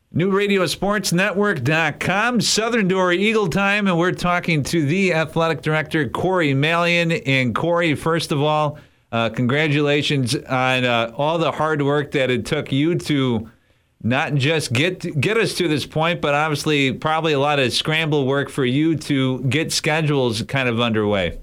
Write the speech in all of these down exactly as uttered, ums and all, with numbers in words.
New Radio Sports Network dot com, Southern Door Eagle Time, and we're talking to the athletic director, Corey Malian. And Corey, first of all, uh, congratulations on uh, all the hard work that it took you to not just get get us to this point, but obviously probably a lot of scramble work for you to get schedules kind of underway.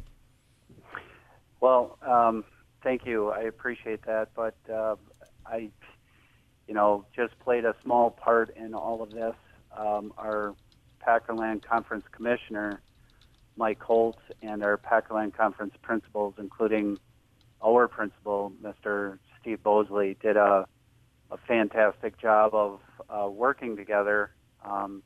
Well, um, thank you. I appreciate that, but uh, I... you know, just played a small part in all of this. Um, our Packerland Conference Commissioner, Mike Holtz, and our Packerland Conference principals, including our principal, Mister Steve Bosley, did a, a fantastic job of uh, working together um,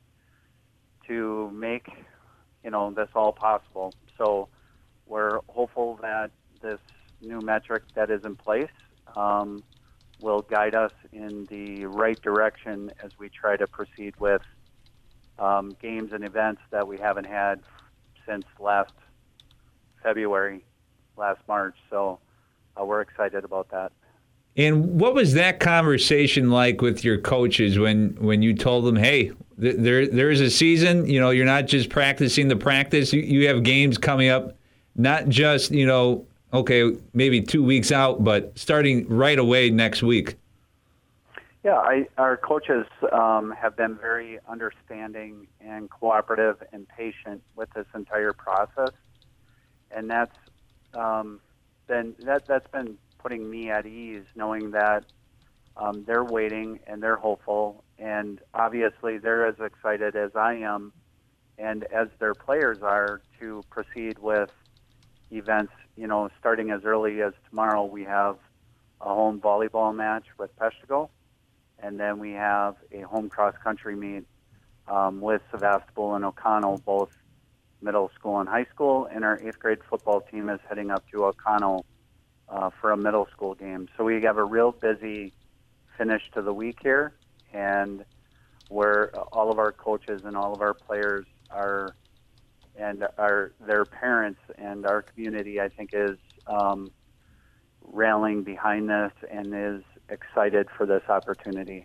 to make, you know, this all possible. So we're hopeful that this new metric that is in place um, will guide us in the right direction as we try to proceed with um, games and events that we haven't had since last February, last March. So uh, we're excited about that. And what was that conversation like with your coaches when, when you told them, hey, th- there there's a season, you know, you're not just practicing the practice, you, you have games coming up, not just, you know, okay, maybe two weeks out, but starting right away next week. Yeah, I, our coaches um, have been very understanding and cooperative and patient with this entire process, and that's um, been that that's been putting me at ease, knowing that um, they're waiting and they're hopeful, and obviously they're as excited as I am, and as their players are, to proceed with events. You know, starting as early as tomorrow, we have a home volleyball match with Peshtigo, and then we have a home cross-country meet um, with Sevastopol and O'Connell, both middle school and high school, and our eighth grade football team is heading up to O'Connell uh, for a middle school game. So we have a real busy finish to the week here, and where all of our coaches and all of our players are and our their parents and our community, I think, is um, rallying behind this and is excited for this opportunity.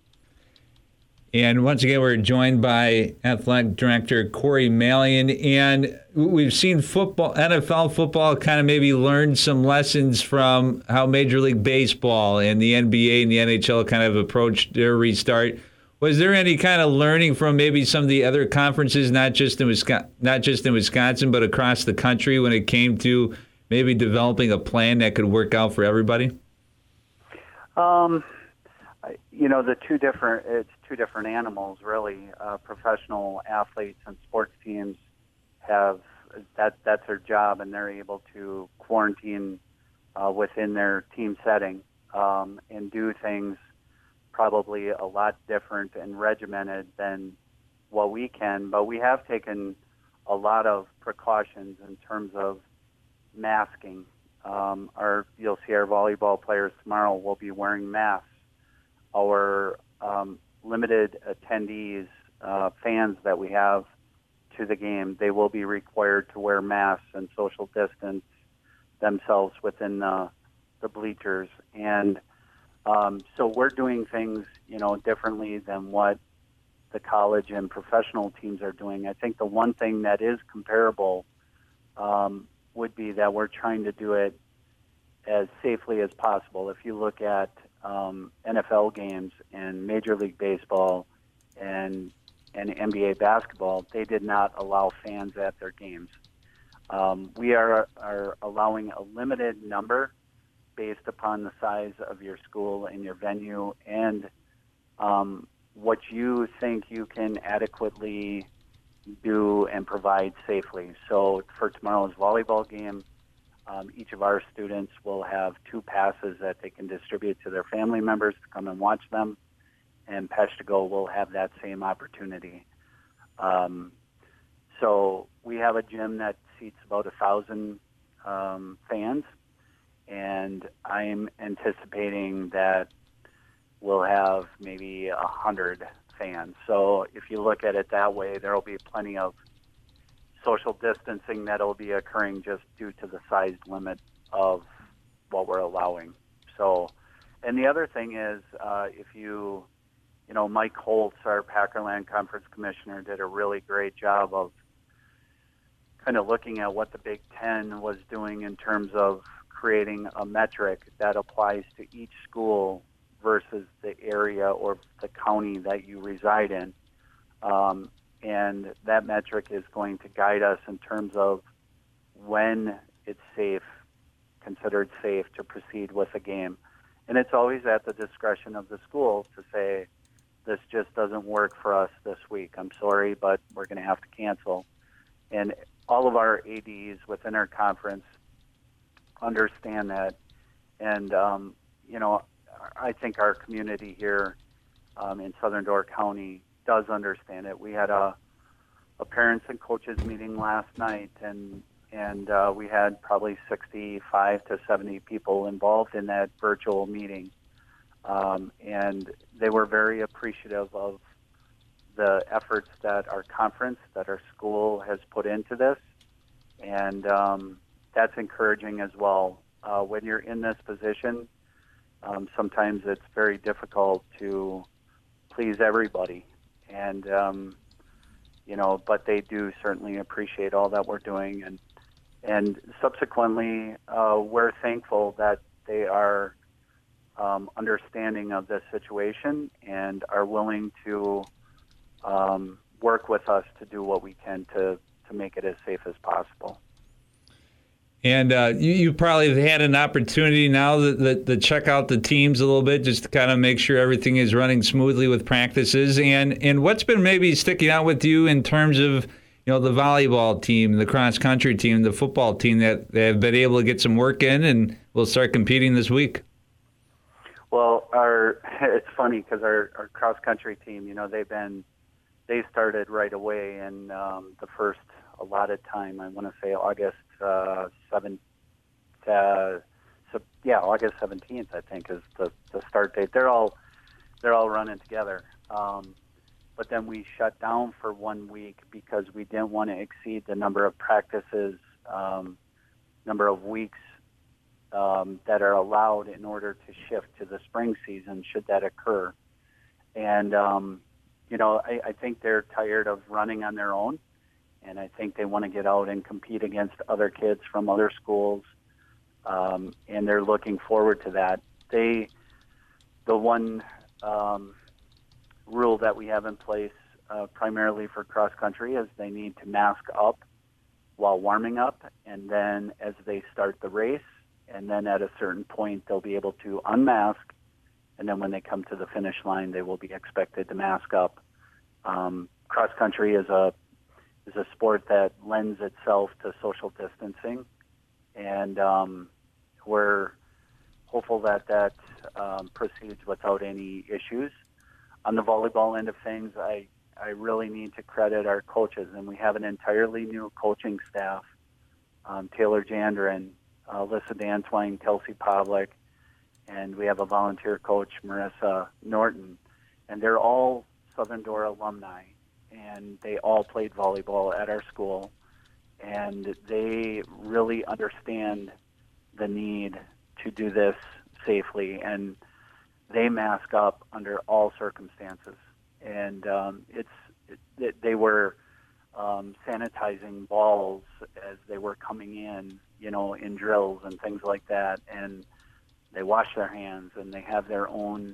And once again, we're joined by athletic director Corey Malian, and we've seen football, N F L football, kind of maybe learn some lessons from how Major League Baseball and the N B A and the N H L kind of approached their restart. Was there any kind of learning from maybe some of the other conferences, not just in Wisconsin, not just in Wisconsin, but across the country, when it came to maybe developing a plan that could work out for everybody? Um, you know, the two different it's two different animals, really. Uh, professional athletes and sports teams have that that's their job, and they're able to quarantine uh, within their team setting um, and do things probably a lot different and regimented than what we can, but we have taken a lot of precautions in terms of masking. Um, our you'll see our volleyball players tomorrow will be wearing masks. Our um, limited attendees, uh, fans that we have to the game, they will be required to wear masks and social distance themselves within the, the bleachers. And Um, so we're doing things, you know, differently than what the college and professional teams are doing. I think the one thing that is comparable um, would be that we're trying to do it as safely as possible. If you look at um, N F L games and Major League Baseball and and N B A basketball, they did not allow fans at their games. Um, we are are allowing a limited number based upon the size of your school and your venue and um, what you think you can adequately do and provide safely. So for tomorrow's volleyball game, um, each of our students will have two passes that they can distribute to their family members to come and watch them, and Peshtigo will have that same opportunity. Um, so we have a gym that seats about a thousand um, fans, and I'm anticipating that we'll have maybe a hundred fans. So if you look at it that way, there will be plenty of social distancing that will be occurring just due to the size limit of what we're allowing. So, and the other thing is, uh, if you you know, Mike Holtz, our Packerland Conference Commissioner, did a really great job of kind of looking at what the Big Ten was doing in terms of creating a metric that applies to each school versus the area or the county that you reside in. Um, and that metric is going to guide us in terms of when it's safe, considered safe to proceed with a game. And it's always at the discretion of the school to say, this just doesn't work for us this week. I'm sorry, but we're going to have to cancel. And all of our A Ds within our conference understand that. And, um, you know, I think our community here um, in Southern Door County does understand it. We had a, a parents and coaches meeting last night, and and uh, we had probably sixty-five to seventy people involved in that virtual meeting. Um, and they were very appreciative of the efforts that our conference, that our school has put into this. And um, that's encouraging as well. Uh, when you're in this position, um, sometimes it's very difficult to please everybody. And, um, you know, but they do certainly appreciate all that we're doing. And, and subsequently, uh, we're thankful that they are um, understanding of this situation and are willing to um, work with us to do what we can to, to make it as safe as possible. And uh, you, you probably have had an opportunity now to, to check out the teams a little bit, just to kind of make sure everything is running smoothly with practices. And and what's been maybe sticking out with you in terms of, you know, the volleyball team, the cross country team, the football team that, that have been able to get some work in and will start competing this week? Well, our it's funny because our, our cross country team, you know, they've been they started right away, and um, the first allotted time, I want to say August. Uh, seven, uh, so, yeah, August seventeenth, I think, is the, the start date. They're all they're all running together. Um, but then we shut down for one week because we didn't want to exceed the number of practices, um, number of weeks um, that are allowed in order to shift to the spring season, should that occur. And, um, you know, I, I think they're tired of running on their own. And I think they want to get out and compete against other kids from other schools, um, and they're looking forward to that. They, the one um, rule that we have in place, uh, primarily for cross country, is they need to mask up while warming up, and then as they start the race, and then at a certain point they'll be able to unmask, and then when they come to the finish line, they will be expected to mask up. Um, cross country is a is a sport that lends itself to social distancing, and um, we're hopeful that that um, proceeds without any issues. On the volleyball end of things, I, I really need to credit our coaches, and we have an entirely new coaching staff, um, Taylor Jandrin, uh, Alyssa Dantwine, Kelsey Pavlik, and we have a volunteer coach, Marissa Norton, and they're all Southern Door alumni. And they all played volleyball at our school, and they really understand the need to do this safely, and they mask up under all circumstances. And um, it's it, they were um, sanitizing balls as they were coming in, you know, in drills and things like that, and they wash their hands, and they have their own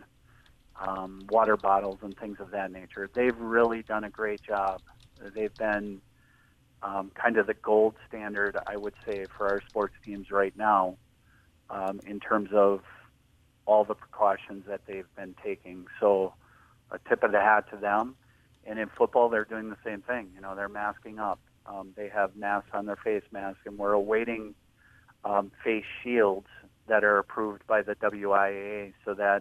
Um, water bottles and things of that nature. They've really done a great job. They've been um, kind of the gold standard, I would say, for our sports teams right now um, in terms of all the precautions that they've been taking. So a tip of the hat to them. And in football, they're doing the same thing. You know, they're masking up. Um, they have masks on their face masks, and we're awaiting um, face shields that are approved by the W I A A so that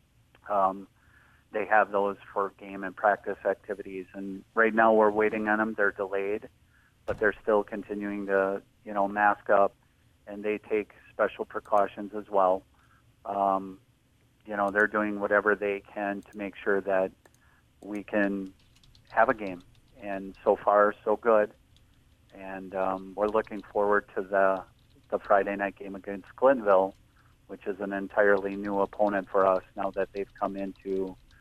Um, they have those for game and practice activities, and right now we're waiting on them. They're delayed, but they're still continuing to, you know, mask up, and they take special precautions as well. Um, you know, they're doing whatever they can to make sure that we can have a game, and so far so good. And um, we're looking forward to the the Friday night game against Clintonville, which is an entirely new opponent for us now that they've come into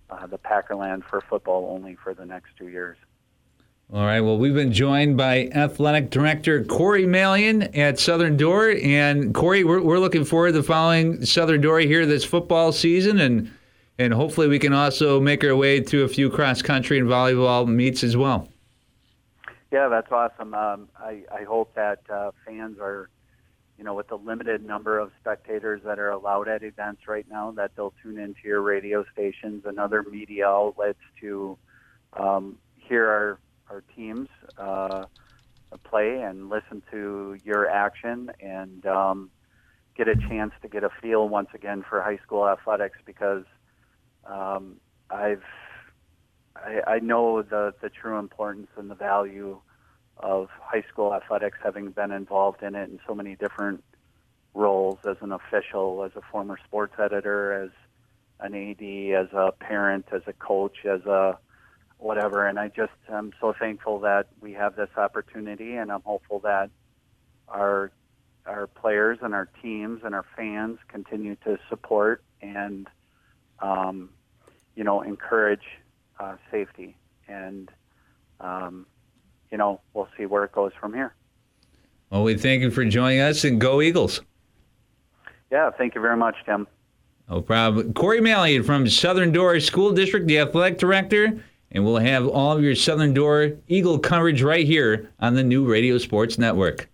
uh, the Packerland for football only for the next two years. All right. Well, we've been joined by Athletic Director Corey Malian at Southern Door. And, Corey, we're, we're looking forward to following Southern Door here this football season. And, and hopefully we can also make our way to a few cross-country and volleyball meets as well. Yeah, that's awesome. Um, I, I hope that uh, fans are, you know, with the limited number of spectators that are allowed at events right now, that they'll tune into your radio stations and other media outlets to um, hear our our teams uh, play and listen to your action and um, get a chance to get a feel once again for high school athletics, because um, I've I, I know the, the true importance and the value of high school athletics, having been involved in it in so many different roles, as an official, as a former sports editor, as an A D, as a parent, as a coach, as a whatever. And I just am so thankful that we have this opportunity, and I'm hopeful that our our players and our teams and our fans continue to support and um, you know encourage uh, safety. And um, you know we'll see where it goes from here. Well, we thank you for joining us, and go Eagles. Yeah, thank you very much, Tim. No problem. Corey Malian from Southern Door School District, the athletic director. And we'll have all of your Southern Door Eagle coverage right here on the new Radio Sports Network.